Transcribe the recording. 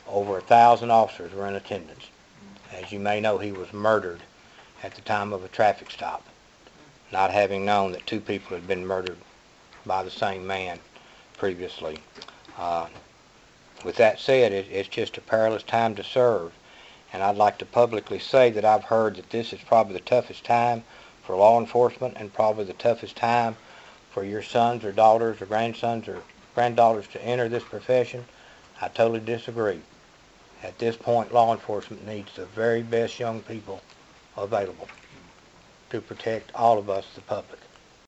Over 1,000 officers were in attendance. As you may know, he was murdered at the time of a traffic stop, not having known that 2 people had been murdered by the same man previously. With that said, it's just a perilous time to serve, and I'd like to publicly say that I've heard that this is probably the toughest time for law enforcement and probably the toughest time for your sons or daughters or grandsons or granddaughters to enter this profession. I totally disagree. At this point, law enforcement needs the very best young people available to protect all of us, the public.